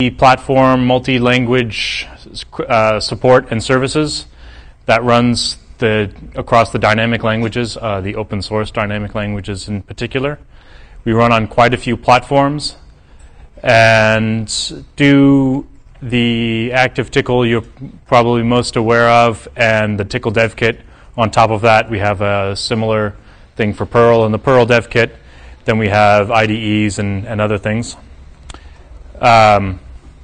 platform, multi-language support and services that runs across the dynamic languages, the open source dynamic languages in particular. We run on quite a few platforms and do the active Tcl you're probably most aware of, and the Tcl dev kit. On top of that, we have a similar thing for Perl and the Perl dev kit. Then we have IDEs and other things. The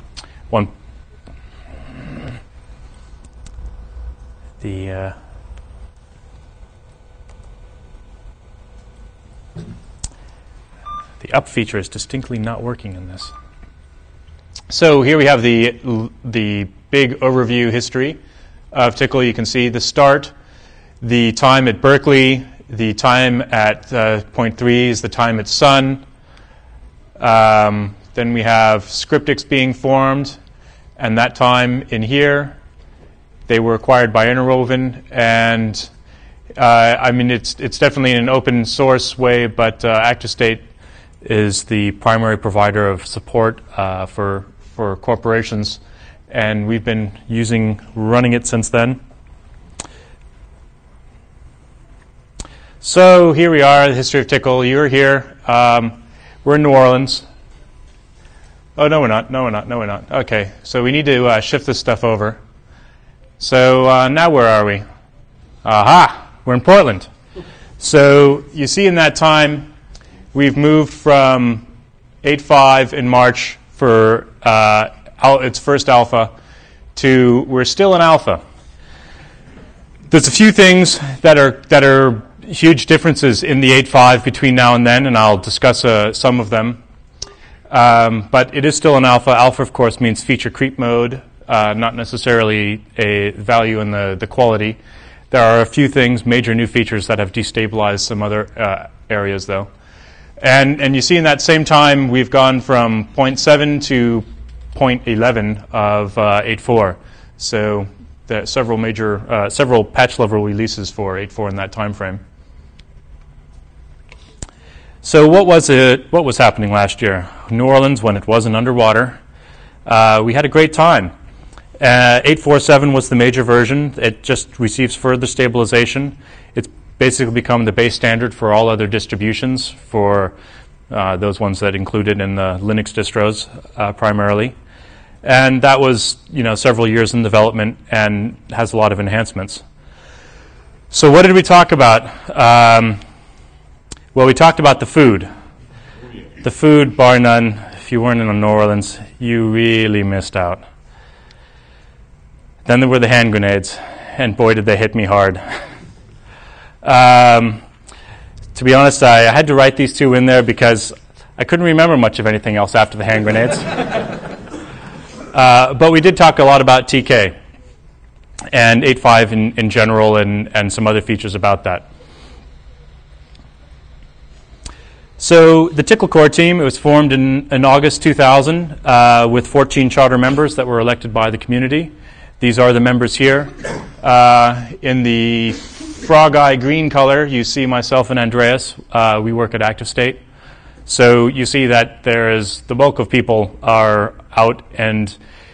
up feature is distinctly not working in this. So here we have the big overview history of Tcl. You can see the start, the time at Berkeley, the time at point 3 is the time at Sun. Then we have Scriptix being formed, and that time in here. They were acquired by Interwoven, and I mean it's definitely in an open source way, but ActiveState is the primary provider of support for corporations, and we've been running it since then. So here we are, the history of Tcl. You're here. We're in New Orleans. Oh, no, we're not. Okay, so we need to shift this stuff over. So now where are we? Aha! We're in Portland. So you see in that time, we've moved from 8.5 in March for its first alpha to we're still in alpha. There's a few things that are huge differences in the 8.5 between now and then, and I'll discuss some of them. But it is still an alpha. Alpha, of course, means feature creep mode, not necessarily a value in the quality. There are a few things, major new features that have destabilized some other areas, though. And you see in that same time, we've gone from 0.7 to 0.11 of 8.4. So there are several patch level releases for 8.4 in that time frame. So what was happening last year? New Orleans, when it wasn't underwater, we had a great time. 8.4.7 was the major version. It just receives further stabilization. It's basically become the base standard for all other distributions, for those ones that included in the Linux distros primarily. And that was several years in development and has a lot of enhancements. So what did we talk about? Well, we talked about the food. The food, bar none. If you weren't in New Orleans, you really missed out. Then there were the hand grenades, and boy, did they hit me hard. To be honest, I had to write these two in there because I couldn't remember much of anything else after the hand grenades. But we did talk a lot about TK and 8.5 in general and some other features about that. So the Tcl core team, it was formed in August 2000 with 14 charter members that were elected by the community. These are the members here. In the frog eye green color, you see myself and Andreas. We work at ActiveState. So you see that the bulk of people are out, and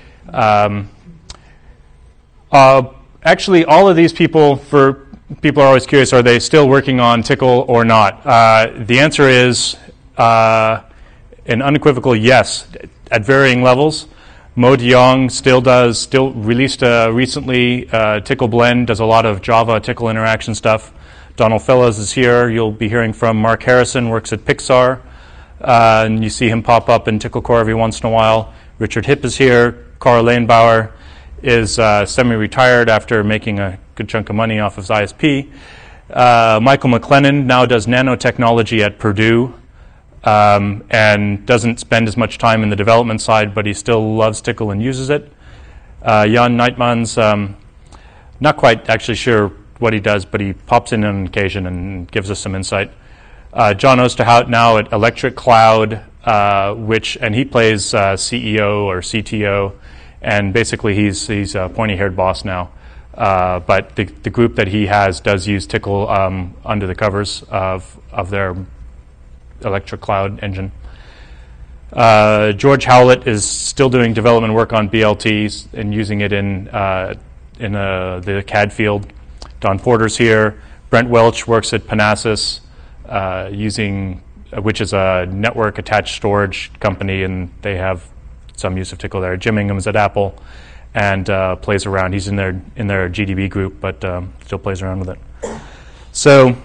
actually all of these people, people are always curious, are they still working on Tcl or not? The answer is an unequivocal yes, at varying levels. Mo de Jong still released recently Tcl Blend, does a lot of Java Tcl interaction stuff. Donald Fellows is here. You'll be hearing from Mark Harrison, works at Pixar. And you see him pop up in Tcl Core every once in a while. Richard Hipp is here. Carl Lehenbauer is semi-retired after making a good chunk of money off of ISP. Michael McLennan now does nanotechnology at Purdue and doesn't spend as much time in the development side, but he still loves Tcl and uses it. Jan Neitman's not quite actually sure what he does, but he pops in on occasion and gives us some insight. John Osterhout now at Electric Cloud, and he plays CEO or CTO, and basically he's a pointy-haired boss now. But the group that he has does use Tcl under the covers of their Electric Cloud engine. George Howlett is still doing development work on BLTs and using it in the CAD field. Don Porter's here. Brent Welch works at Panasys, which is a network attached storage company, and they have some use of Tcl there. Jim Ingham's at Apple and plays around. He's in their GDB group, but still plays around with it. So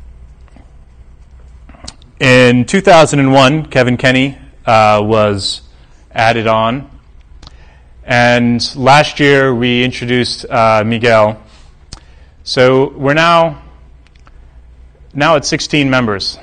in 2001, Kevin Kenny was added on, and last year we introduced Miguel. So we're now at 16 members.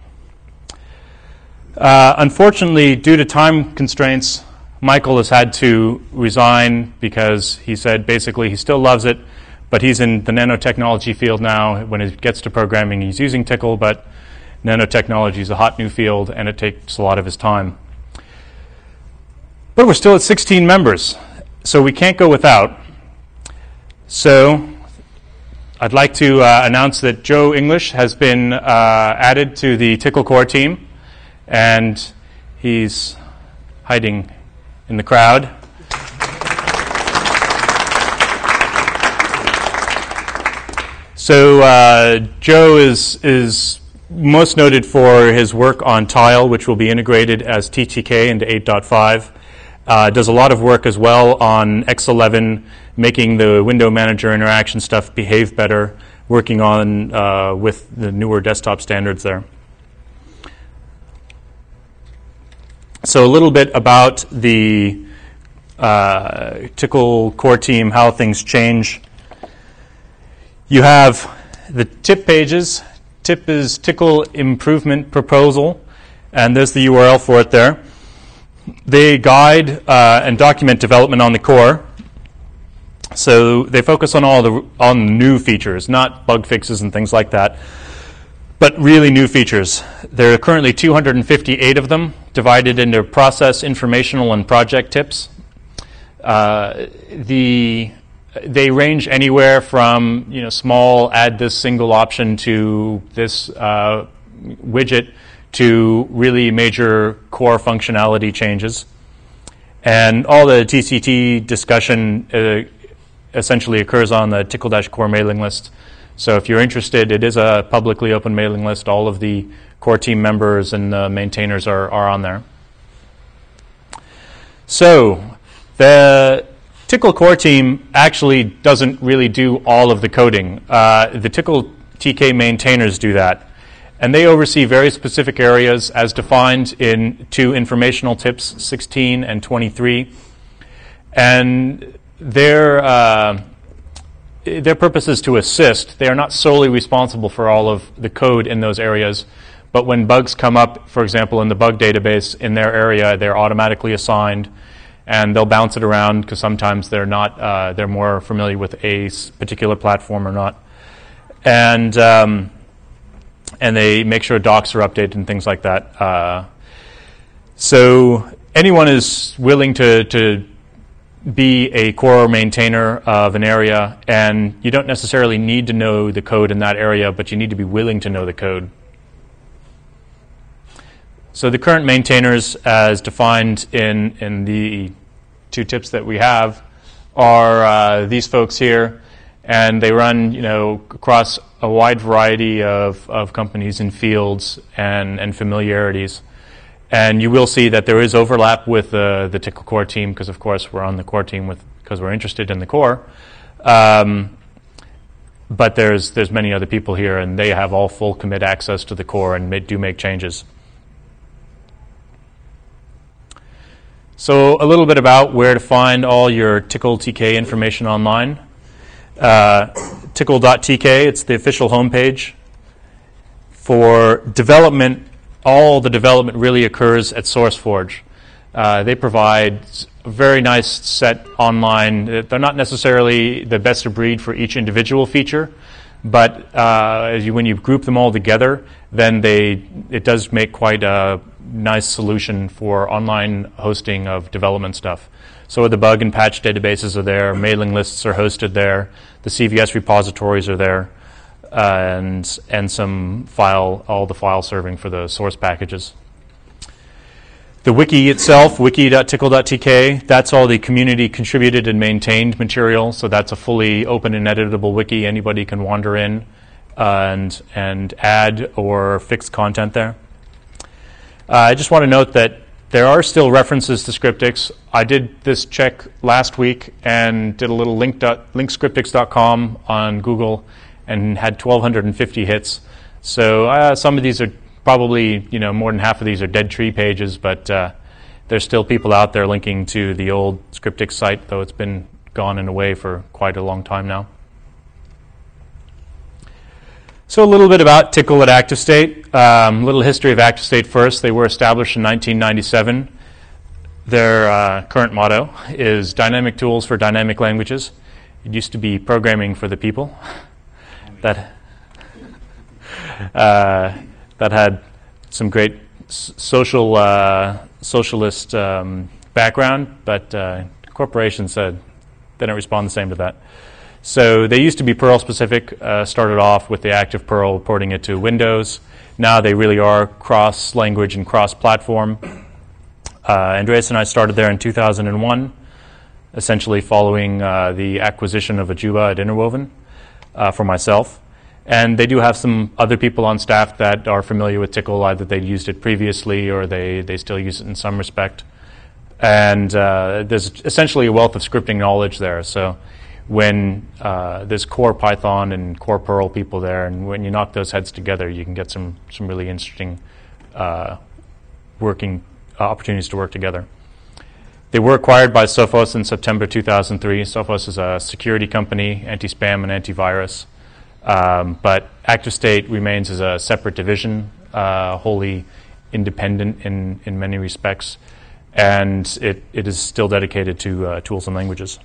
Unfortunately, due to time constraints, Michael has had to resign because he said basically he still loves it, but he's in the nanotechnology field now. When it gets to programming, he's using Tcl, but nanotechnology is a hot new field, and it takes a lot of his time. But we're still at 16 members, so we can't go without. So I'd like to announce that Joe English has been added to the Tcl core team, and he's hiding in the crowd. So Joe is most noted for his work on Tile, which will be integrated as TTK into 8.5. Does a lot of work as well on X11, making the window manager interaction stuff behave better, working on with the newer desktop standards there. So a little bit about the Tcl core team, how things change. You have the tip pages. Tip is Tcl Improvement Proposal, and there's the URL for it there. They guide and document development on the core. So they focus on on new features, not bug fixes and things like that, but really new features. There are currently 258 of them, divided into process, informational, and project tips. They range anywhere from small, add this single option to this widget, to really major core functionality changes. And all the TCT discussion essentially occurs on the Tcl-core mailing list. So if you're interested, it is a publicly open mailing list. All of the core team members and maintainers are on there. So the Tcl core team actually doesn't really do all of the coding. The Tcl TK maintainers do that. And they oversee very specific areas as defined in two informational tips, 16 and 23. And their purpose is to assist. They are not solely responsible for all of the code in those areas. But when bugs come up, for example, in the bug database in their area, they're automatically assigned. And they'll bounce it around because sometimes they're not. They're more familiar with a particular platform or not. And they make sure docs are updated and things like that. So anyone is willing to be a core maintainer of an area, and you don't necessarily need to know the code in that area, but you need to be willing to know the code. So the current maintainers, as defined in the two tips that we have, are these folks here. And they run, across a wide variety of companies and fields and familiarities. And you will see that there is overlap with the Tcl core team because, of course, we're on the core team because we're interested in the core. But there's many other people here, and they have all full commit access to the core and do make changes. So a little bit about where to find all your Tcl TK information online. Tcl.tk, it's the official homepage. For development, all the development really occurs at SourceForge. They provide a very nice set online. They're not necessarily the best of breed for each individual feature, but when you group them all together, then it does make quite a nice solution for online hosting of development stuff. So the bug and patch databases are there, mailing lists are hosted there, the CVS repositories are there, and all the file serving for the source packages. The wiki itself, wiki.tcl.tk, that's all the community contributed and maintained material, so that's a fully open and editable wiki. Anybody can wander in and add or fix content there. I just want to note that there are still references to Scriptix. I did this check last week and did a little linkscriptix.com on Google and had 1,250 hits. So some of these are probably, more than half of these are dead tree pages, but there's still people out there linking to the old Scriptix site, though it's been gone and away for quite a long time now. So a little bit about Tcl at ActiveState. Little history of ActiveState first. They were established in 1997. Their current motto is Dynamic Tools for Dynamic Languages. It used to be Programming for the People. That had some great socialist background, but corporations said they don't respond the same to that. So they used to be Perl specific, started off with the active Perl, porting it to Windows. Now they really are cross-language and cross-platform. Andreas and I started there in 2001, essentially following the acquisition of Ajuba at Interwoven for myself. And they do have some other people on staff that are familiar with Tcl, either they used it previously or they still use it in some respect. And there's essentially a wealth of scripting knowledge there. So when there's core Python and core Perl people there, and when you knock those heads together, you can get some really interesting working opportunities to work together. They were acquired by Sophos in September 2003. Sophos is a security company, anti-spam and antivirus. But ActiveState remains as a separate division, wholly independent in many respects, and it is still dedicated to tools and languages.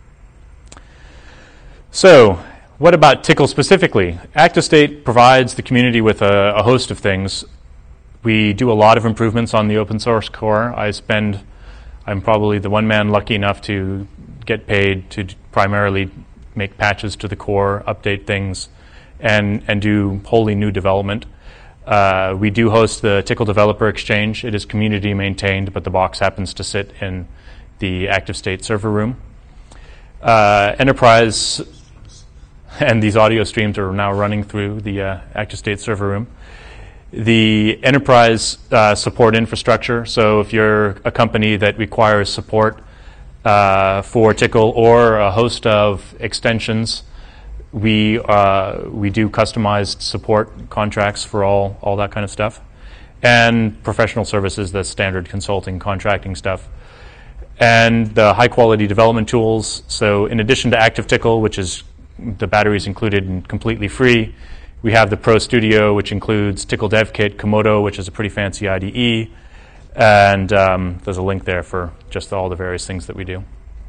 So, what about Tcl specifically? ActiveState provides the community with a host of things. We do a lot of improvements on the open source core. I'm probably the one man lucky enough to get paid to primarily make patches to the core, update things, and do wholly new development. We do host the Tcl Developer Exchange. It is community maintained, but the box happens to sit in the ActiveState server room. Enterprise, and these audio streams are now running through the ActiveState server room. The enterprise support infrastructure, so if you're a company that requires support for Tcl or a host of extensions, we do customized support contracts for all that kind of stuff, and professional services, the standard consulting, contracting stuff, and the high-quality development tools. So in addition to ActiveTcl, which is the batteries included and completely free, we have the Pro Studio, which includes Tcl Dev Kit, Komodo, which is a pretty fancy IDE, and there's a link there for just all the various things that we do.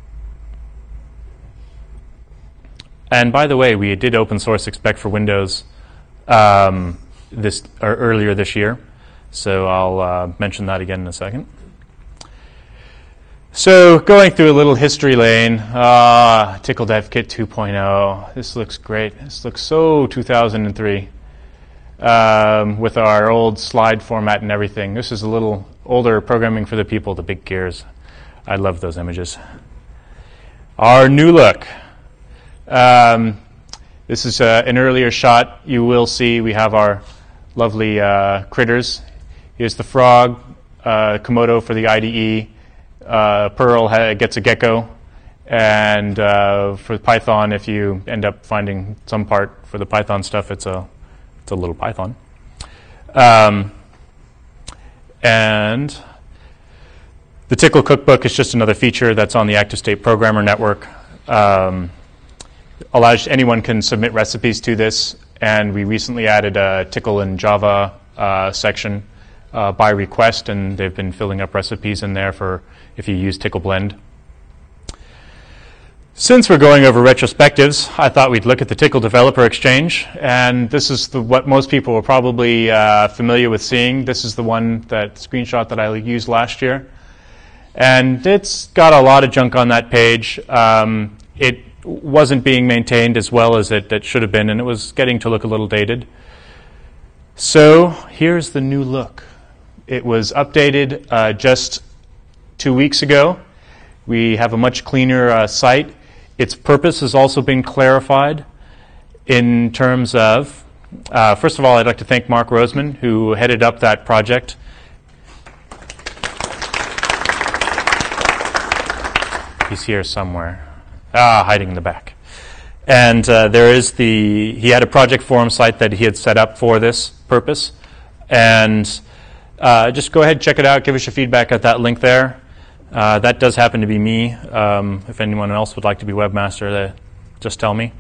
And by the way, we did open source Expect for Windows earlier this year, so I'll mention that again in a second. So going through a little history lane, Tcl Dev Kit 2.0. This looks great. This looks so 2003 with our old slide format and everything. This is a little older Programming for the People, the big gears. I love those images. Our new look. This is an earlier shot. You will see we have our lovely critters. Here's the frog, Komodo for the IDE. Perl gets a gecko, and for Python, if you end up finding some part for the Python stuff, it's a little Python. And the Tcl Cookbook is just another feature that's on the ActiveState Programmer Network. Anyone can submit recipes to this, and we recently added a Tcl and Java section by request, and they've been filling up recipes in there for if you use Tcl Blend. Since we're going over retrospectives, I thought we'd look at the Tcl Developer Exchange, and this is what most people are probably familiar with seeing. This is the screenshot that I used last year, and it's got a lot of junk on that page. It wasn't being maintained as well as it should have been, and it was getting to look a little dated. So here's the new look. It was updated just 2 weeks ago. We have a much cleaner site. Its purpose has also been clarified in terms of, first of all, I'd like to thank Mark Roseman, who headed up that project. He's here somewhere. Hiding in the back. And he had a project forum site that he had set up for this purpose. And just go ahead, check it out, give us your feedback at that link there. That does happen to be me. If anyone else would like to be webmaster, just tell me.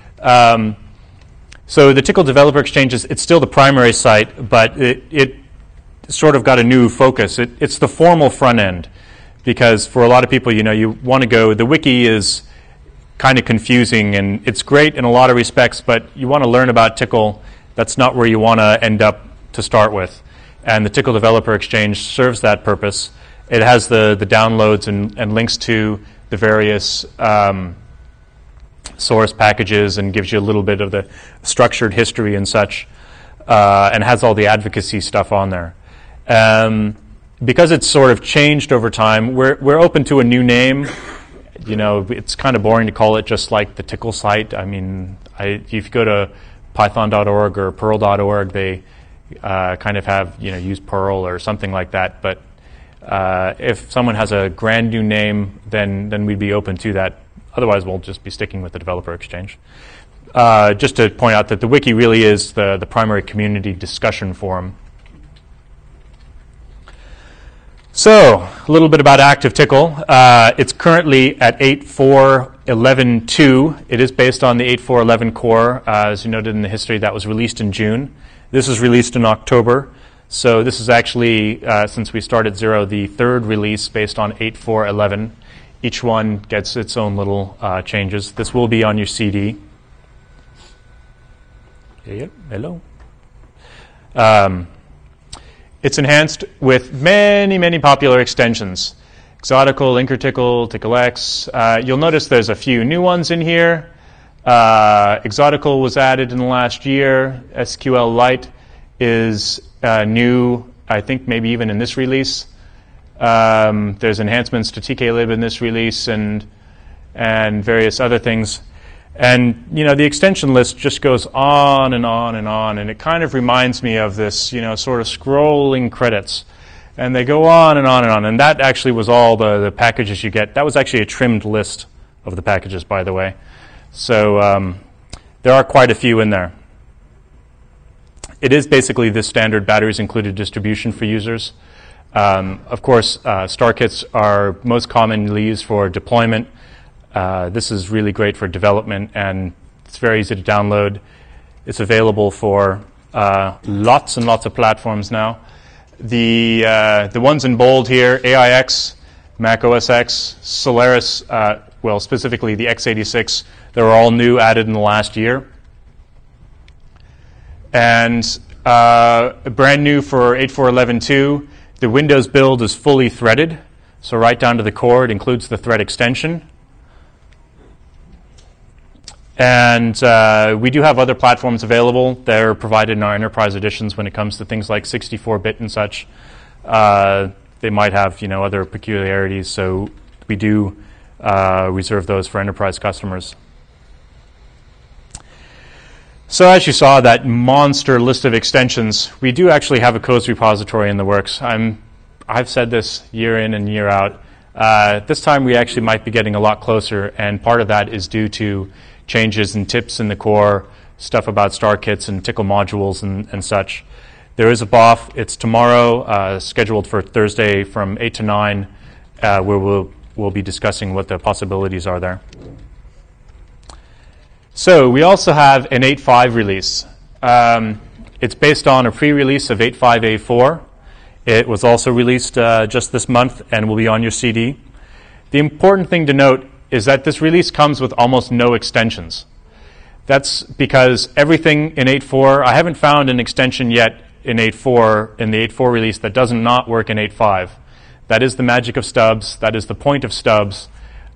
So the Tcl Developer Exchange it's still the primary site, but it sort of got a new focus. It's the formal front end, because for a lot of people, you want to go. The wiki is kind of confusing, and it's great in a lot of respects, but you want to learn about Tcl. That's not where you want to end up to start with. And the Tcl Developer Exchange serves that purpose. It has the downloads and links to the various source packages and gives you a little bit of the structured history and such, and has all the advocacy stuff on there. Because it's sort of changed over time, we're open to a new name. It's kind of boring to call it just like the Tcl site. I mean, if you go to python.org or perl.org, they kind of have, use Perl or something like that. But if someone has a grand new name, then we'd be open to that. Otherwise, we'll just be sticking with the Developer Exchange. Just to point out that the wiki really is the primary community discussion forum. So, a little bit about ActiveTcl. It's currently at 8.4.11.2. It is based on the 8.4.11 core. As you noted in the history, that was released in June. This was released in October. So this is actually, since we started 0, the third release based on 8.4.11. Each one gets its own little changes. This will be on your CD. Yep, hello. It's enhanced with many, many popular extensions. Exotical, Inkertcl, TclX. You'll notice there's a few new ones in here. Exotical was added in the last year. SQLite is new, I think maybe even in this release. There's enhancements to tklib in this release and various other things. And, the extension list just goes on and on and on, and it kind of reminds me of this, sort of scrolling credits. And they go on and on and on, and that actually was all the packages you get. That was actually a trimmed list of the packages, by the way. So there are quite a few in there. It is basically this standard batteries included distribution for users. Of course, StarKits are most commonly used for deployment. This is really great for development, and it's very easy to download. It's available for lots and lots of platforms now. The ones in bold here, AIX, Mac OS X, Solaris, specifically the x86, they were all new, added in the last year. And brand new for 8.4.11.2, the Windows build is fully threaded. So right down to the core, it includes the thread extension. And we do have other platforms available. They're provided in our enterprise editions when it comes to things like 64-bit and such. They might have, other peculiarities, so we do reserve those for enterprise customers. So as you saw, that monster list of extensions, we do actually have a codes repository in the works. I've said this year in and year out. This time we actually might be getting a lot closer, and part of that is due to changes and tips in the core, stuff about StarKits and Tcl modules and such. There is a BOF. It's tomorrow, scheduled for Thursday from 8 to 9, where we'll be discussing what the possibilities are there. So we also have an 8.5 release. It's based on a pre-release of 8.5.A4. It was also released just this month and will be on your CD. The important thing to note is that this release comes with almost no extensions. That's because everything in 8.4, I haven't found an extension yet in 8.4, in the 8.4 release, that does not work in 8.5. That is the magic of stubs. That is the point of stubs.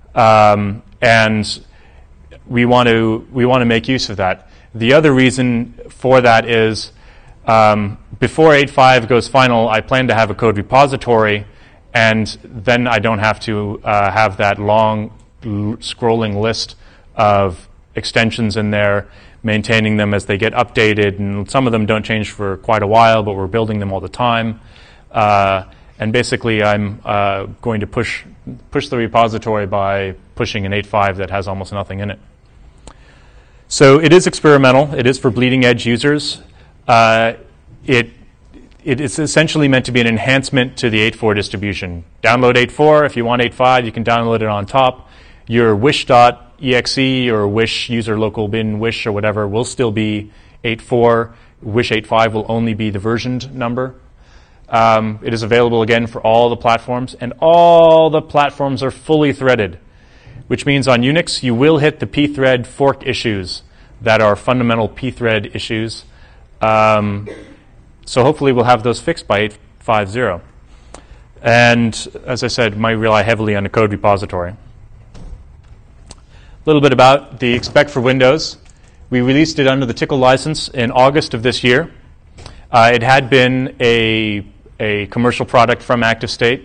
And we want to make use of that. The other reason for that is Before 8.5 goes final, I plan to have a code repository, and then I don't have to have that long scrolling list of extensions in there, maintaining them as they get updated, and some of them don't change for quite a while, but we're building them all the time. And basically, I'm going to push the repository by pushing an 8.5 that has almost nothing in it. So it is experimental. It is for bleeding edge users. It is essentially meant to be an enhancement to the 8.4 distribution. Download 8.4. If you want 8.5, you can download it on top. Your wish.exe or wish user local bin wish or whatever will still be 8.4. Wish 8.5 will only be the versioned number. It is available again for all the platforms, and all the platforms are fully threaded, which means on Unix you will hit the pthread fork issues that are fundamental pthread issues. So hopefully we'll have those fixed by 8.5.0. And as I said, might rely heavily on a code repository. A little bit about the Expect for Windows. We released it under the Tcl license in August of this year. It had been a commercial product from ActiveState,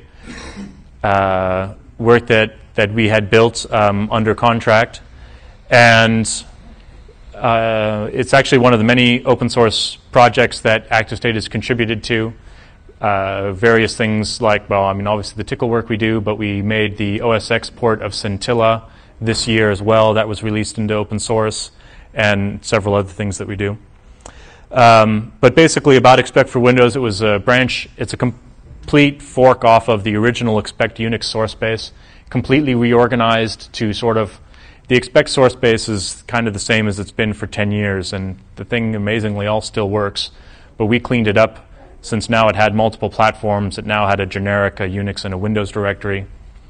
work that we had built under contract. And it's actually one of the many open source projects that ActiveState has contributed to. Various things like, well, I mean, obviously the Tcl work we do, but we made the OS X port of Scintilla this year as well. That was released into open source, and several other things that we do. But basically about Expect for Windows, it was a branch. It's a complete fork off of the original Expect Unix source base, completely reorganized to sort of, the Expect source base is kind of the same as it's been for 10 years, and the thing amazingly all still works. But we cleaned it up since now it had multiple platforms. It now had a generic, a Unix, and a Windows directory.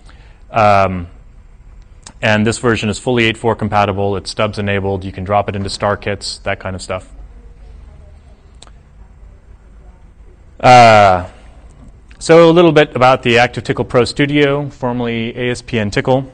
And this version is fully 8.4 compatible. It's stubs enabled. You can drop it into star kits, that kind of stuff. So a little bit about the ActiveTcl Pro Studio, formerly ASP.NET Tcl.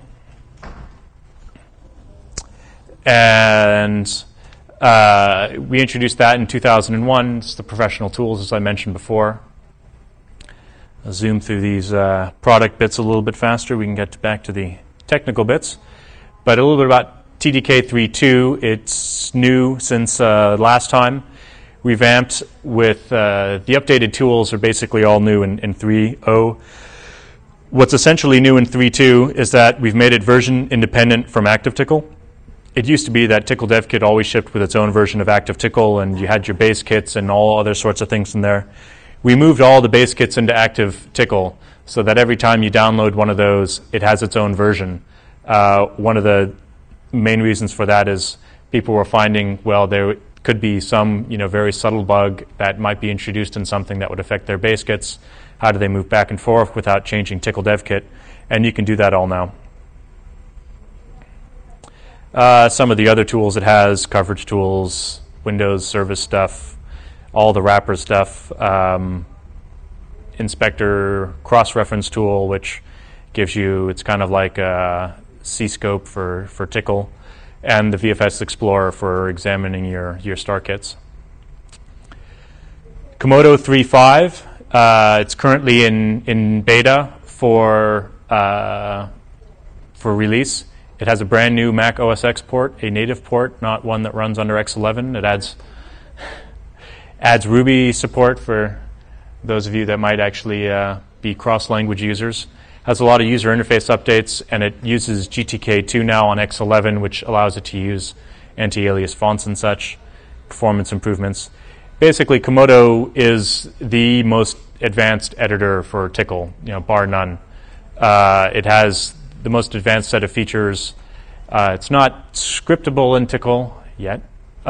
And we introduced that in 2001. It's the professional tools, as I mentioned before. I'll zoom through these product bits a little bit faster. We can get back to the technical bits. But a little bit about TDK 3.2. It's new since last time. Revamped with the updated tools are basically all new in 3.0. What's essentially new in 3.2 is that we've made it version independent from ActiveTcl. It used to be that Tcl Dev Kit always shipped with its own version of ActiveTcl, and you had your base kits and all other sorts of things in there. We moved all the base kits into ActiveTcl so that every time you download one of those, it has its own version. One of the main reasons for that is people were finding, well, there could be some very subtle bug that might be introduced in something that would affect their base kits. How do they move back and forth without changing Tcl Dev Kit? And you can do that all now. Some of the other tools it has, coverage tools, Windows service stuff, all the wrapper stuff, inspector cross-reference tool, which gives you, it's kind of like a C-scope for Tcl, and the VFS Explorer for examining your star kits. Komodo 3.5, it's currently in beta for release. It has a brand new Mac OS X port, a native port, not one that runs under X11. It adds Ruby support for those of you that might actually be cross-language users. Has a lot of user interface updates, and it uses GTK2 now on X11, which allows it to use anti-alias fonts and such, performance improvements. Basically, Komodo is the most advanced editor for Tcl, bar none. It has the most advanced set of features. It's not scriptable in Tcl yet,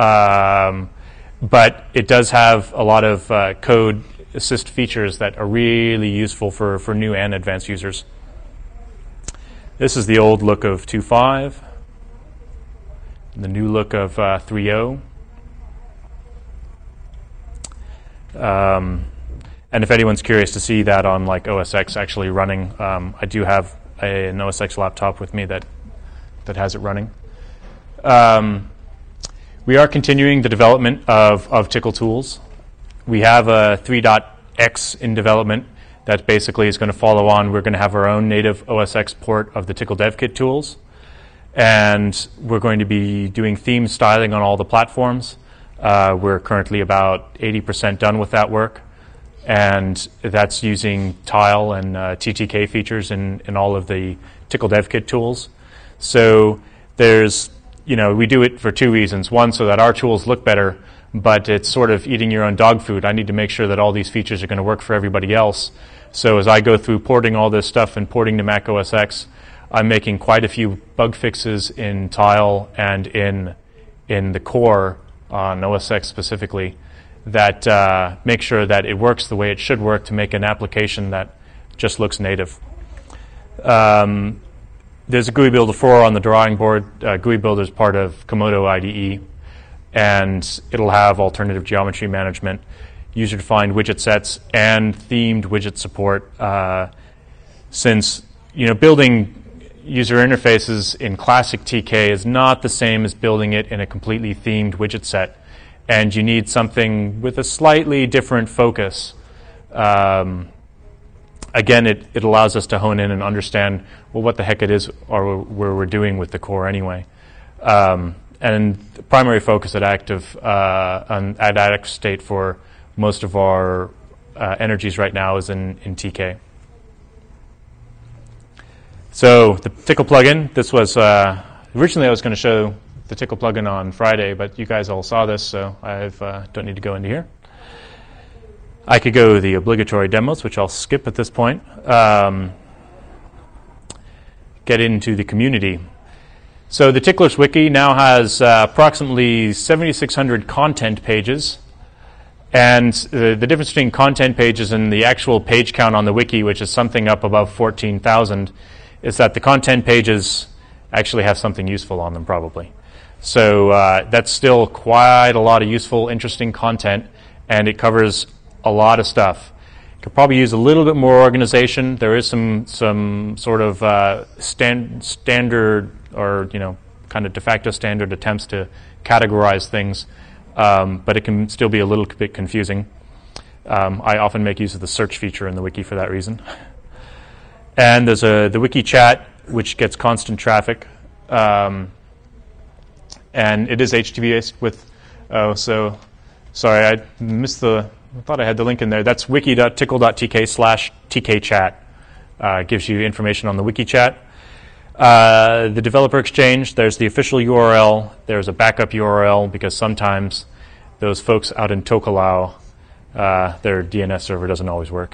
but it does have a lot of code assist features that are really useful for new and advanced users. This is the old look of 2.5, the new look of 3.0. And if anyone's curious to see that on like OS X actually running, I do have an OS X laptop with me that has it running. We are continuing the development of Tcl tools. We have a 3.x in development that basically is going to follow on. We're going to have our own native OS X port of the Tcl Dev Kit tools. And we're going to be doing theme styling on all the platforms. We're currently about 80% done with that work. And that's using tile and TTK features in all of the Tcl Dev Kit tools. So there's, we do it for two reasons. One, so that our tools look better, but it's sort of eating your own dog food. I need to make sure that all these features are going to work for everybody else. So as I go through porting all this stuff and porting to Mac OS X, I'm making quite a few bug fixes in tile and in the core on OS X specifically that make sure that it works the way it should work to make an application that just looks native. There's a GUI Builder 4 on the drawing board. GUI Builder is part of Komodo IDE, and it'll have alternative geometry management, user-defined widget sets, and themed widget support. Since building user interfaces in classic TK is not the same as building it in a completely themed widget set, and you need something with a slightly different focus. Again, it allows us to hone in and understand what the heck it is or where we're doing with the core anyway. And the primary focus at Active State for most of our energies right now is in TK. So the Tcl plugin, this was, originally I was going to show the Tcl plugin on Friday, but you guys all saw this, so I don't need to go into here. I could go the obligatory demos, which I'll skip at this point. Get into the community. So the Ticklers Wiki now has approximately 7,600 content pages. And the difference between content pages and the actual page count on the wiki, which is something up above 14,000, is that the content pages actually have something useful on them probably. So that's still quite a lot of useful, interesting content, and it covers a lot of stuff. Could probably use a little bit more organization. There is some sort of standard or kind of de facto standard attempts to categorize things, but it can still be a little bit confusing. I often make use of the search feature in the wiki for that reason. And there's the wiki chat, which gets constant traffic, and it is HTTPS with. Oh, so sorry, I missed I thought I had the link in there. That's wiki.tcl.tk/tkchat. Gives you information on the wiki chat. The developer exchange, there's the official URL. There's a backup URL because sometimes those folks out in Tokelau, their DNS server doesn't always work.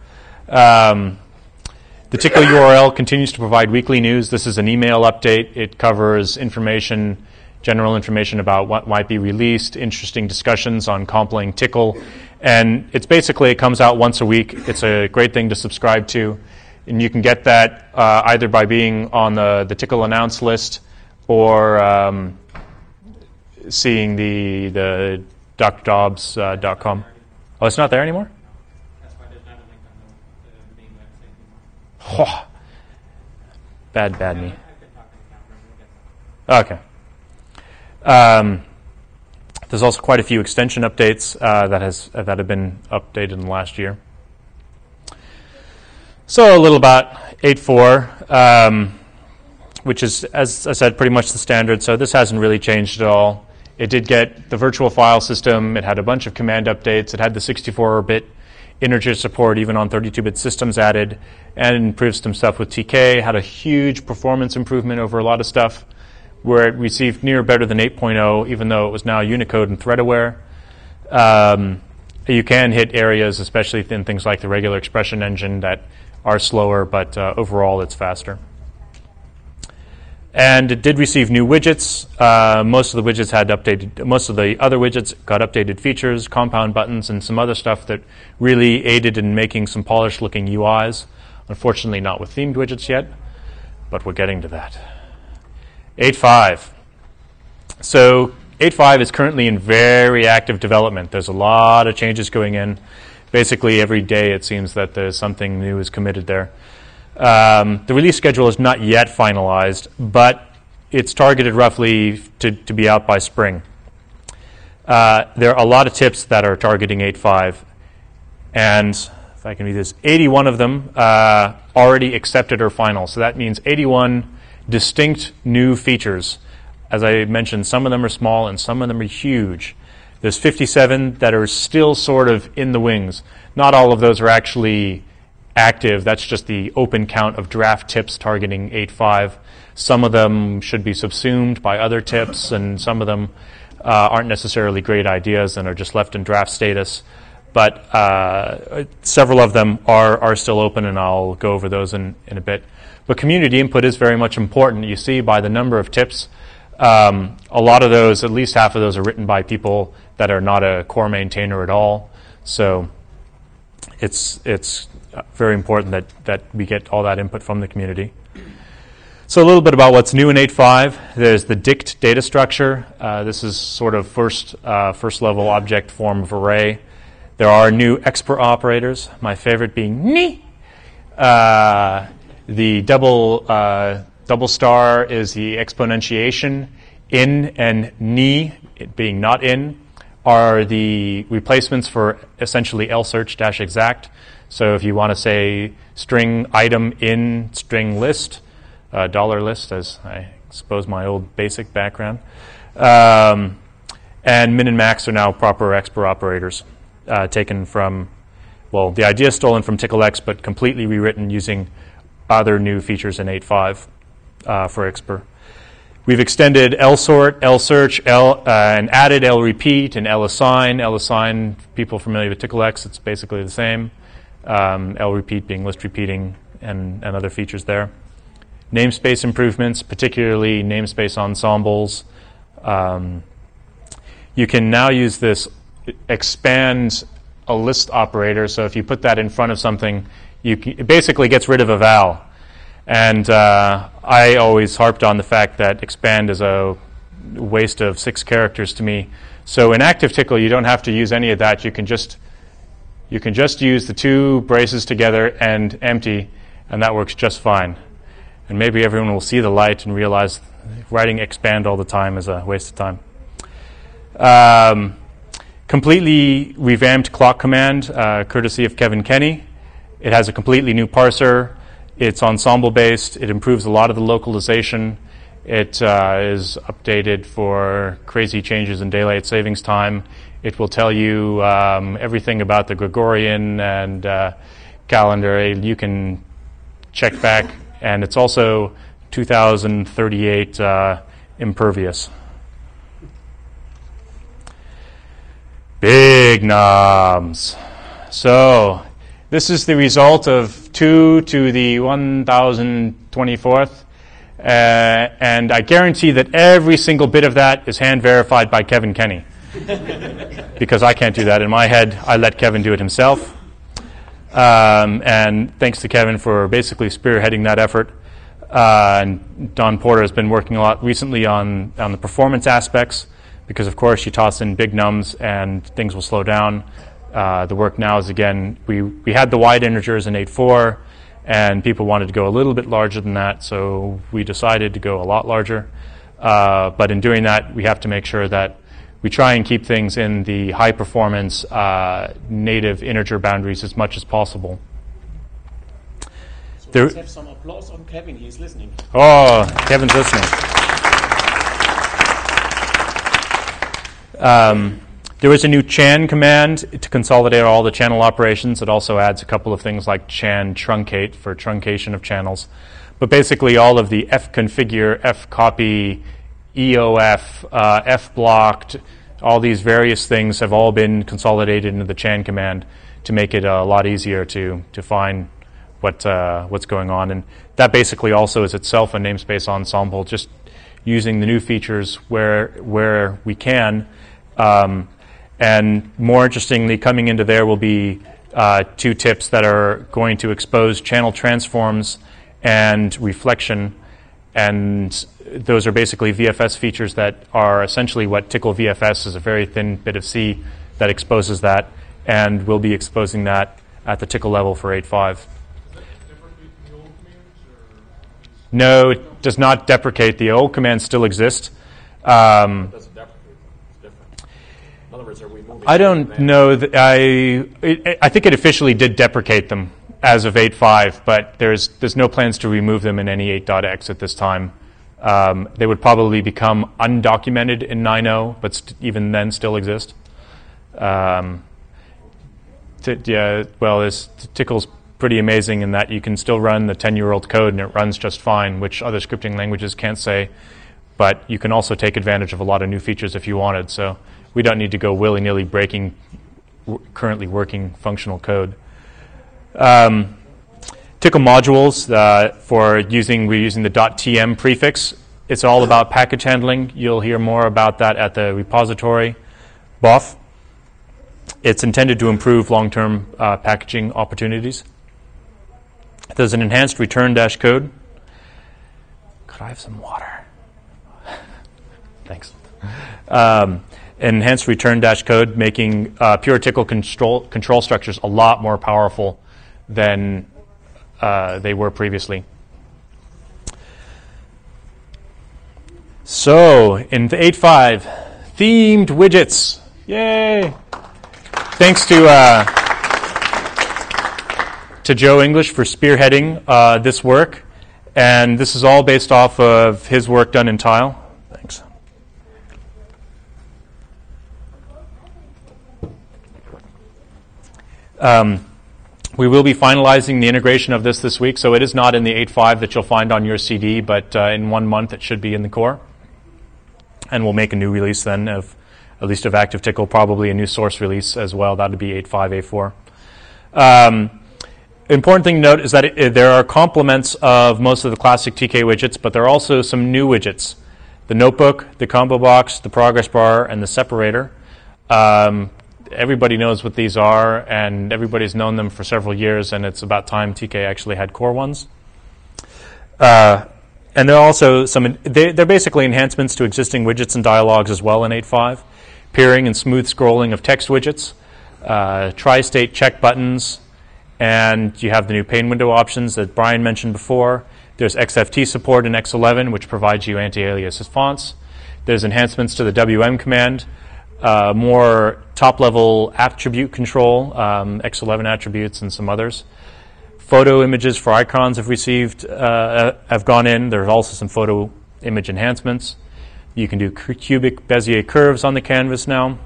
The Tcl URL continues to provide weekly news. This is an email update. It covers information, general information about what might be released, interesting discussions on compiling Tcl. And it's basically, it comes out once a week. It's a great thing to subscribe to. And you can get that either by being on the Tcl announce list or seeing the drdobbs.com. Oh, it's not there anymore? That's why there's not a link on the main website Oh, anymore. bad me. I could talk to the camera. Okay. There's also quite a few extension updates that have been updated in the last year. So a little about 8.4, which is, as I said, pretty much the standard. So this hasn't really changed at all. It did get the virtual file system. It had a bunch of command updates. It had the 64-bit integer support even on 32-bit systems added, and improved some stuff with TK. Had a huge performance improvement over a lot of stuff, where it received near better than 8.0, even though it was now Unicode and thread aware. You can hit areas, especially in things like the regular expression engine, that are slower, but overall it's faster. And it did receive new widgets. Most of the widgets had updated. Most of the other widgets got updated features, compound buttons, and some other stuff that really aided in making some polished-looking UIs. Unfortunately, not with themed widgets yet, but we're getting to that. 8.5. So 8.5 is currently in very active development. There's a lot of changes going in. Basically, every day it seems that there's something new is committed there. The release schedule is not yet finalized, but it's targeted roughly to be out by spring. there are a lot of tips that are targeting 8.5, and if I can read this, 81 of them already accepted or final. So that means 81 distinct new features. As I mentioned, some of them are small and some of them are huge. There's 57 that are still sort of in the wings. Not all of those are actually active. That's just the open count of draft tips targeting 8.5. Some of them should be subsumed by other tips, and some of them aren't necessarily great ideas and are just left in draft status. But several of them are still open, and I'll go over those in a bit. But community input is very much important. You see by the number of tips, a lot of those, at least half of those, are written by people that are not a core maintainer at all. So it's very important that we get all that input from the community. So a little bit about what's new in 8.5. There's the dict data structure. This is sort of first level object form of array. There are new expr operators, my favorite being ni. The double star is the exponentiation. In and ni, it being not in, are the replacements for essentially lsearch-exact. So if you want to say string item in string list, dollar list, as I suppose my old basic background, and min and max are now proper expr operators, taken from, well, the idea is stolen from TickleX, but completely rewritten using other new features in 8.5 for expr. We've extended lsort, lsearch, and added lrepeat and lassign. Lassign, people familiar with TickleX, it's basically the same. Lrepeat being list repeating and other features there. Namespace improvements, particularly namespace ensembles. You can now use this expand a list operator. So if you put that in front of something, it basically gets rid of a val. And I always harped on the fact that expand is a waste of 6 characters to me. So in ActiveTickle, you don't have to use any of that. You can just use the 2 braces together and empty, and that works just fine. And maybe everyone will see the light and realize writing expand all the time is a waste of time. Completely revamped clock command, courtesy of Kevin Kenny. It has a completely new parser. It's ensemble-based. It improves a lot of the localization. It is updated for crazy changes in daylight savings time. It will tell you everything about the Gregorian and calendar. You can check back. And it's also 2038 impervious. Big knobs. So this is the result of 2 to the 1024th. And I guarantee that every single bit of that is hand verified by Kevin Kenny. Because I can't do that in my head. I let Kevin do it himself. And thanks to Kevin for basically spearheading that effort. And Don Porter has been working a lot recently on the performance aspects, because of course you toss in big nums and things will slow down. The work now is, again, we had the wide integers in 8.4, and people wanted to go a little bit larger than that, so we decided to go a lot larger. But in doing that, we have to make sure that we try and keep things in the high performance native integer boundaries as much as possible. So let's have some applause on Kevin. He's listening. Oh, Kevin's listening. There is a new chan command to consolidate all the channel operations. It also adds a couple of things like chan truncate for truncation of channels. But basically all of the fconfigure, fcopy, EOF, fblocked, all these various things have all been consolidated into the chan command to make it a lot easier to find what's going on. And that basically also is itself a namespace ensemble, just using the new features where we can. And more interestingly, coming into there will be 2 tips that are going to expose channel transforms and reflection. And those are basically VFS features that are essentially what Tickle VFS is, a very thin bit of C that exposes that. And we'll be exposing that at the Tickle level for 8.5. Is that different from the old commands? No, it does not deprecate. The old commands still exist. Does it deprecate them? It's different. other words, are we moving? I don't know. I think it officially did deprecate them as of 8.5, but there's no plans to remove them in any 8.x at this time. They would probably become undocumented in 9.0, but even then still exist. Tickle's pretty amazing in that you can still run the 10-year-old code and it runs just fine, which other scripting languages can't say. But you can also take advantage of a lot of new features if you wanted. So we don't need to go willy-nilly breaking currently working functional code. Tickle modules we're using the .tm prefix. It's all about package handling. You'll hear more about that at the repository, BOF. It's intended to improve long-term packaging opportunities. There's an enhanced return dash code. Could I have some water? Thanks. Enhanced return dash code, making pure Tickle control structures a lot more powerful than they were previously. So, in 8.5, themed widgets. Yay! Thanks to Joe English for spearheading this work. And this is all based off of his work done in Tile. Thanks. We will be finalizing the integration of this week, so it is not in the 8.5 that you'll find on your CD, but in 1 month it should be in the core. And we'll make a new release then of at least of ActiveTickle, probably a new source release as well. That would be 8.5, A4. Important thing to note is that there are complements of most of the classic TK widgets, but there are also some new widgets. The notebook, the combo box, the progress bar, and the separator. Everybody knows what these are, and everybody's known them for several years, and it's about time TK actually had core ones. And there are also they're basically enhancements to existing widgets and dialogues as well in 8.5. Peering and smooth scrolling of text widgets, tri-state check buttons, and you have the new pane window options that Brian mentioned before. There's XFT support in X11, which provides you anti-alias fonts. There's enhancements to the WM command, more top-level attribute control, X11 attributes and some others. Photo images for icons have gone in. There's also some photo image enhancements. You can do cubic Bezier curves on the canvas now.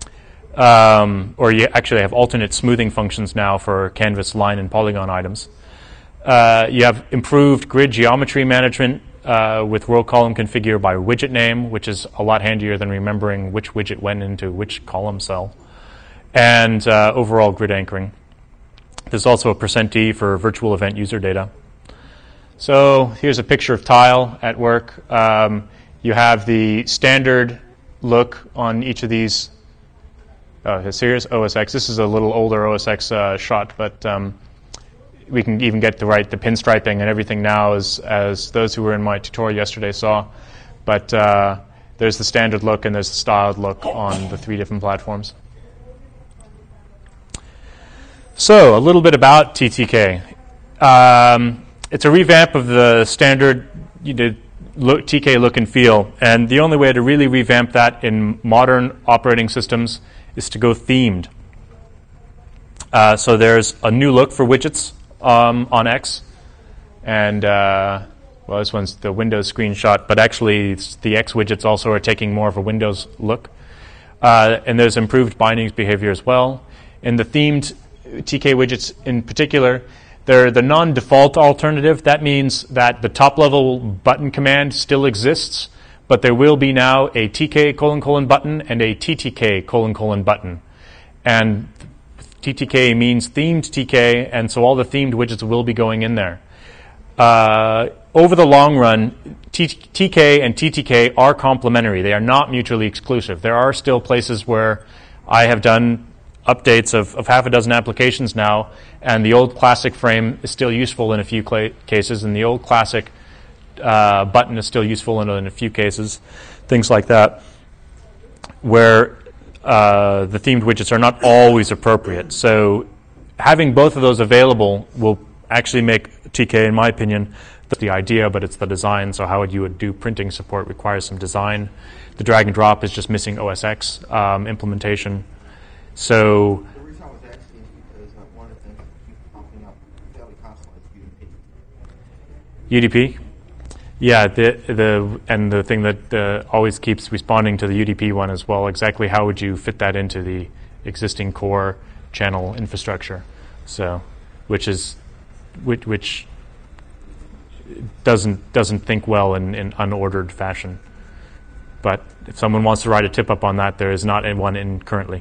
Or you actually have alternate smoothing functions now for canvas, line, and polygon items. You have improved grid geometry management with row column configure by widget name, which is a lot handier than remembering which widget went into which column cell. And overall grid anchoring. There's also a %D for virtual event user data. So here's a picture of Tile at work. You have the standard look on each of these. Here's OS X. This is a little older OS X shot, but we can even get the pinstriping and everything now, as those who were in my tutorial yesterday saw. But there's the standard look and there's the styled look on the 3 different platforms. So a little bit about TTK. It's a revamp of the standard TK look and feel, and the only way to really revamp that in modern operating systems is to go themed. So there's a new look for widgets on X, and this one's the Windows screenshot, but actually the X widgets also are taking more of a Windows look. And there's improved bindings behavior as well. In the themed TK widgets in particular, they're the non-default alternative. That means that the top-level button command still exists, but there will be now a TK : button and a TTK : button. And TTK means themed TK, and so all the themed widgets will be going in there. Over the long run, TK and TTK are complementary. They are not mutually exclusive. There are still places where I have done updates of half a dozen applications now, and the old classic frame is still useful in a few cases, and the old classic button is still useful in a few cases, things like that, where the themed widgets are not always appropriate. So having both of those available will actually make TK, in my opinion, That's the idea, but it's the design. So how you would do printing support requires some design. The drag and drop is just missing OS X implementation. So The reason I was asking is because one of the things that keeps popping up fairly constantly is UDP. UDP, yeah, the thing that always keeps responding to the UDP one as well. Exactly how would you fit that into the existing core channel infrastructure? So, which doesn't think well in unordered fashion. But if someone wants to write a tip up on that, there is not one in currently.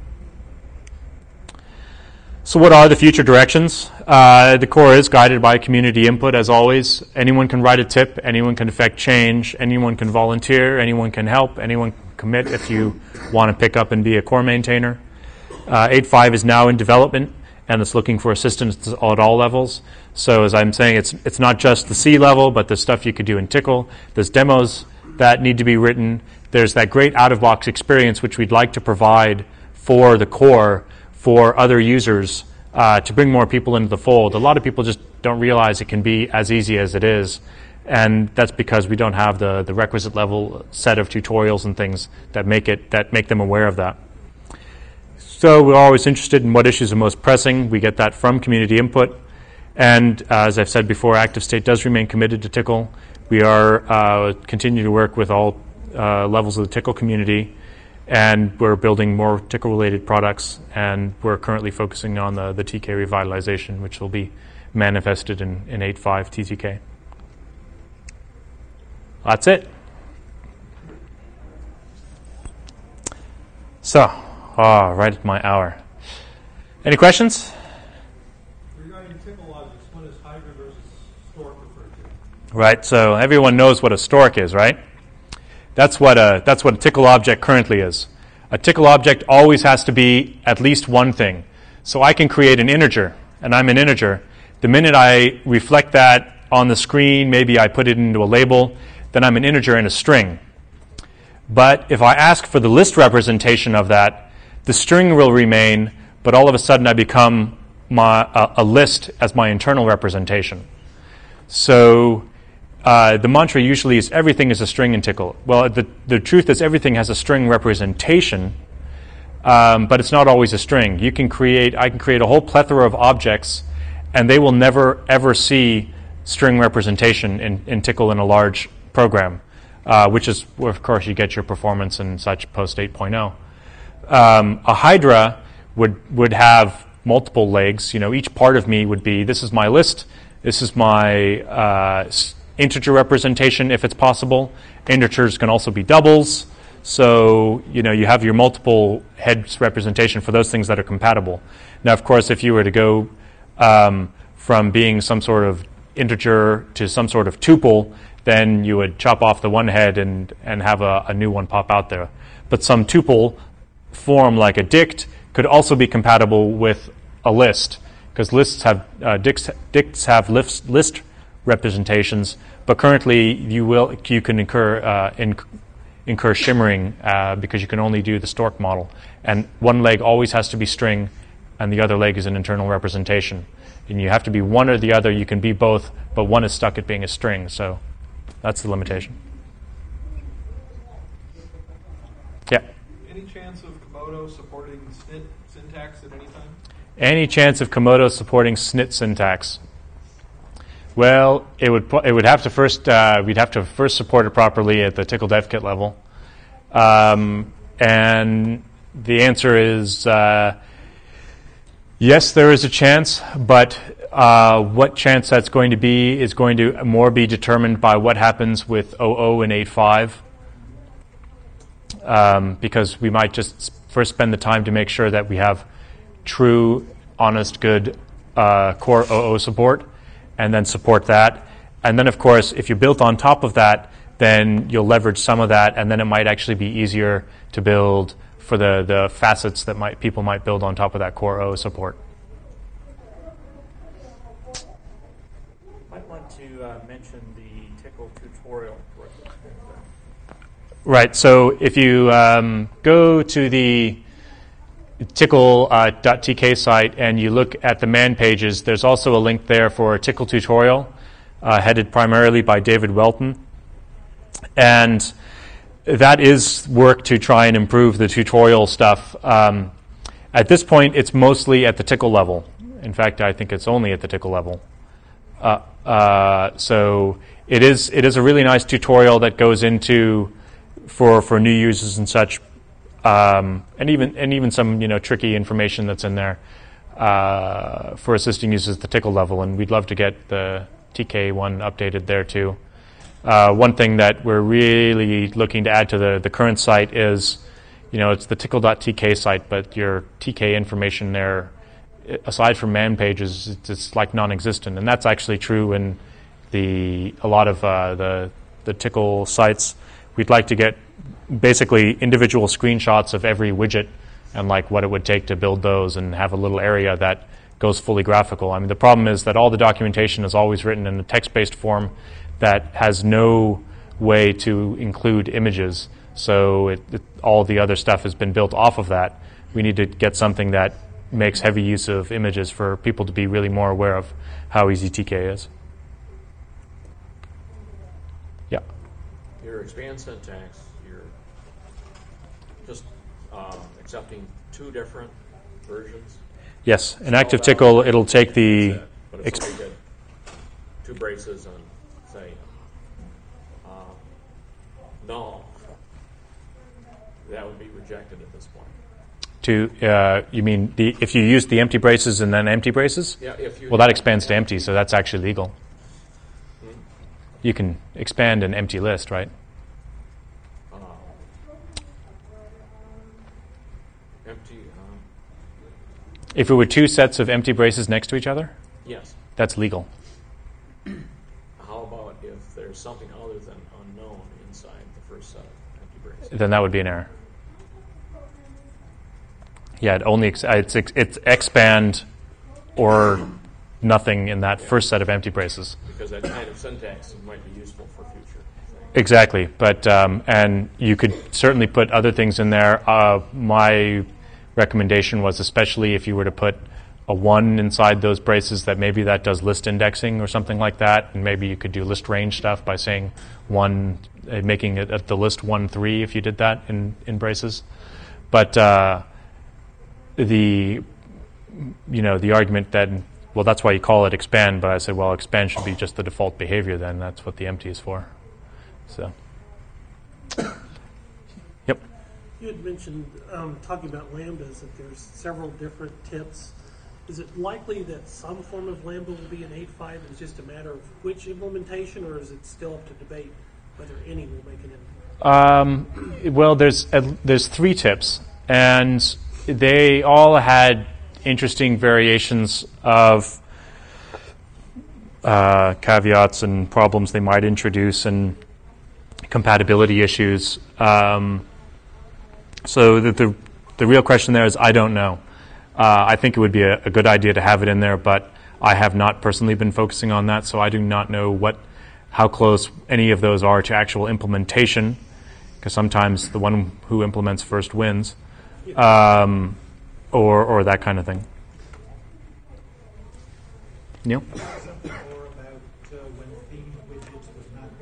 So what are the future directions? The core is guided by community input, as always. Anyone can write a tip, anyone can affect change, anyone can volunteer, anyone can help, anyone can commit if you want to pick up and be a core maintainer. 8.5 is now in development, and it's looking for assistance at all levels. So as I'm saying, it's not just the C level, but there's stuff you could do in Tcl. There's demos that need to be written. There's that great out-of-box experience which we'd like to provide for the core for other users to bring more people into the fold. A lot of people just don't realize it can be as easy as it is, and that's because we don't have the requisite level set of tutorials and things that make them aware of that. So we're always interested in what issues are most pressing. We get that from community input, and as I've said before, Active State does remain committed to Tcl. We are continue to work with all levels of the Tcl community, and we're building more Tcl-related products, and we're currently focusing on the TK revitalization, which will be manifested in 8.5 TTK. That's it. So, right at my hour. Any questions? Regarding Tcl logics, what is Hydra versus Stork referred to? Right, so everyone knows what a stork is, right? That's what a Tcl object currently is. A Tcl object always has to be at least one thing. So I can create an integer, and I'm an integer. The minute I reflect that on the screen, maybe I put it into a label, then I'm an integer in a string. But if I ask for the list representation of that, the string will remain, but all of a sudden I become a list as my internal representation. So the mantra usually is everything is a string in Tcl. Well, the truth is everything has a string representation, but it's not always a string. I can create a whole plethora of objects, and they will never ever see string representation in Tcl in a large program, which is where, of course, you get your performance and such post 8.0. A Hydra would have multiple legs. Each part of me would be, this is my list, this is my integer representation if it's possible. Integers can also be doubles. So, you have your multiple heads representation for those things that are compatible. Now, of course, if you were to go from being some sort of integer to some sort of tuple, then you would chop off the one head and have a new one pop out there. But some tuple form like a dict could also be compatible with a list, because lists have dicts have list representations, but currently you can incur shimmering because you can only do the stork model, and one leg always has to be string and the other leg is an internal representation, and you have to be one or the other. You can be both, but one is stuck at being a string, so that's the limitation. Yeah. Any chance of Komodo supporting SNIT syntax at any time? Any chance of Komodo supporting SNIT syntax? Well, it would have to first we'd have to first support it properly at the Tcl dev kit level, and the answer is yes, there is a chance, but what chance that's going to be is going to more be determined by what happens with 00 and 8.5, because we might just first spend the time to make sure that we have true, honest, good core 00 support, and then support that. And then, of course, if you built on top of that, then you'll leverage some of that, and then it might actually be easier to build for the facets that people might build on top of that core 00 support. Might want to mention the Tcl tutorial. Right, so if you go to the Tcl.tk site and you look at the man pages, there's also a link there for a Tcl tutorial headed primarily by David Welton. And that is work to try and improve the tutorial stuff. At this point, it's mostly at the Tcl level. In fact, I think it's only at the Tcl level. So it is a really nice tutorial that goes into for new users and such, and even some tricky information that's in there for assisting users at the Tcl level. And we'd love to get the TK one updated there too. One thing that we're really looking to add to the current site is, it's the tcl.tk site, but your TK information there, aside from man pages, it's like non-existent, and that's actually true in a lot of the Tcl sites. We'd like to get basically individual screenshots of every widget and like what it would take to build those, and have a little area that goes fully graphical. I mean, the problem is that all the documentation is always written in a text-based form that has no way to include images. So all the other stuff has been built off of that. We need to get something that makes heavy use of images for people to be really more aware of how easy TK is. Yeah. Your expand syntax, you're just accepting two different versions. Yes, in Active Tcl, it'll take the... But if somebody did two braces and say, null, that would be rejected at this point. You mean if you use the empty braces and then empty braces? Yeah. Well, that expands to empty, so that's actually legal. Hmm? You can expand an empty list, right? Empty. If it were two sets of empty braces next to each other, Yes. that's legal. How about if there's something other than unknown inside the first set of empty braces? Then that would be an error. Yeah, it's expand or nothing in that first set of empty braces. Because that kind of syntax might be useful for future things. Exactly, but and you could certainly put other things in there. My recommendation was, especially if you were to put a 1 inside those braces, that maybe that does list indexing or something like that, and maybe you could do list range stuff by saying 1, making it at the list 1-3 if you did that in braces. But the argument that, well, that's why you call it expand, but I said, well, expand should be just the default behavior then. That's what the empty is for. So, yep. You had mentioned, talking about lambdas, that there's several different tips. Is it likely that some form of lambda will be in 8.5? It's just a matter of which implementation, or is it still up to debate whether any will make an impact? Well, there's 3 tips, and they all had interesting variations of caveats and problems they might introduce and compatibility issues. So the real question there is, I don't know. I think it would be a good idea to have it in there, but I have not personally been focusing on that, so I do not know how close any of those are to actual implementation, because sometimes the one who implements first wins, or that kind of thing. Neil? Something more about when themed widgets would not be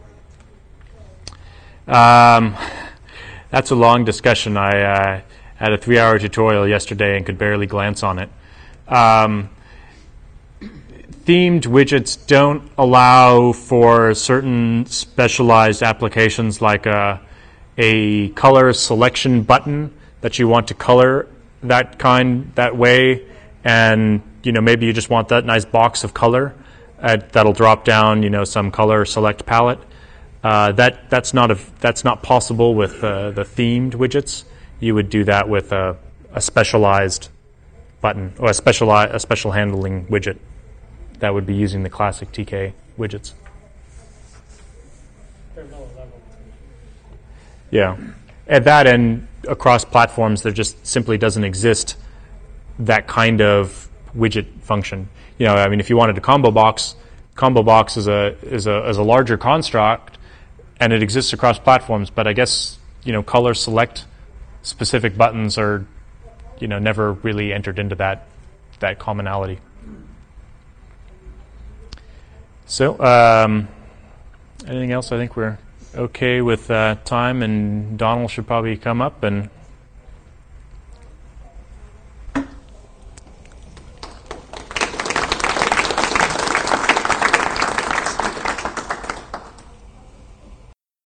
appropriate. That's a long discussion. I had a 3-hour tutorial yesterday and could barely glance on it. Themed widgets don't allow for certain specialized applications, like a color selection button that you want to color that way, and maybe you just want that nice box of color that'll drop down some color select palette. That's not possible with the themed widgets. You would do that with a specialized button or a special handling widget that would be using the classic TK widgets. There's no level. Yeah, at that end, across platforms, there just simply doesn't exist that kind of widget function. If you wanted a combo box is a larger construct, and it exists across platforms. But I guess color select specific buttons are never really entered into that commonality. So, anything else? I think we're okay with time, and Donald should probably come up and